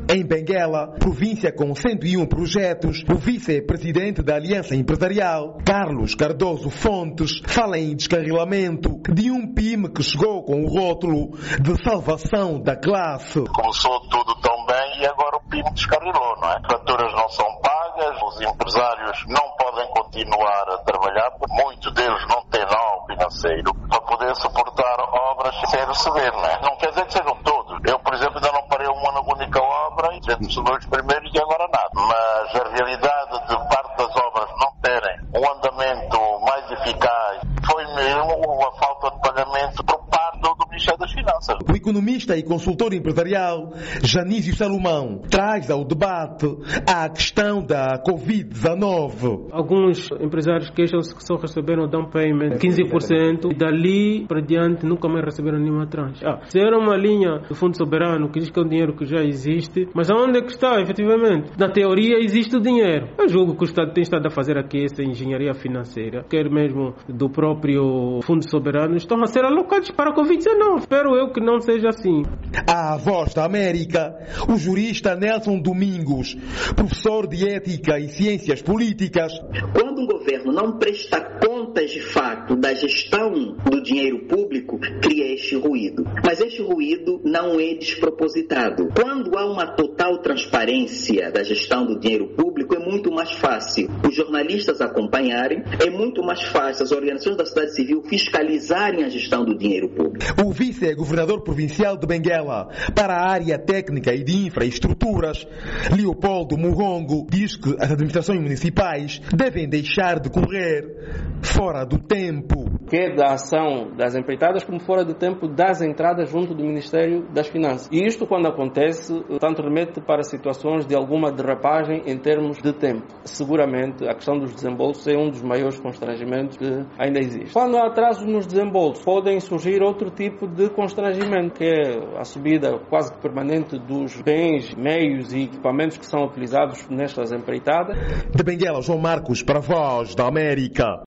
Em Benguela, província com 101 projetos, o vice-presidente da Aliança Empresarial, Carlos Cardoso Fontes, fala em descarrilamento de um PIME que chegou com o rótulo de salvação da classe. Começou tudo tão bem e agora o PIME descarrilou, não é? As faturas não são pagas, os empresários não podem continuar a trabalhar, porque muitos deles não têm know financeiro para poder suportar obras sem receber, não é? Não quer dizer que sejam todos. Eu, por exemplo, ainda não parei uma única obra e entre os primeiros e agora nada. Mas a realidade de parte das obras não terem um andamento mais eficaz foi mesmo a falta de pagamento por parte do Ministério das Finanças. O economista e consultor empresarial Janísio Salomão traz ao debate a questão da Covid-19. Alguns empresários queixam-se que só receberam down payment 15% e dali para diante nunca mais receberam nenhuma tranche. Se era uma linha do Fundo Soberano que diz que é um dinheiro que já existe, mas aonde é que está efetivamente? Na teoria existe o dinheiro. Eu julgo que o Estado tem estado a fazer aqui essa engenharia financeira, quer mesmo do próprio Fundo Soberano, estão a ser alocados para a Covid-19. Espero eu que não seja assim. À Voz da América, o jurista Nelson Domingos, professor de Ética e Ciências Políticas. Quando um governo não presta contas de fato da gestão do dinheiro público, cria este ruído. Mas este ruído não é despropositado. Quando há uma total transparência da gestão do dinheiro público, é muito mais fácil os jornalistas acompanharem, é muito mais fácil as organizações da sociedade civil fiscalizarem a gestão do dinheiro público. O vice-governador provincial de Benguela para a área técnica e de infraestruturas, Leopoldo Mugongo, diz que as administrações municipais devem deixar de correr fora do tempo. Quer da ação das empreitadas como fora do tempo das entradas junto do Ministério das Finanças. E isto, quando acontece, tanto remete para situações de alguma derrapagem em termos de tempo. Seguramente, a questão dos desembolsos é um dos maiores constrangimentos que ainda existe. Quando há atrasos nos desembolsos, podem surgir outro tipo de constrangimento, que é a subida quase que permanente dos bens, meios e equipamentos que são utilizados nestas empreitadas. De Benguela, João Marcos, para a Voz da América.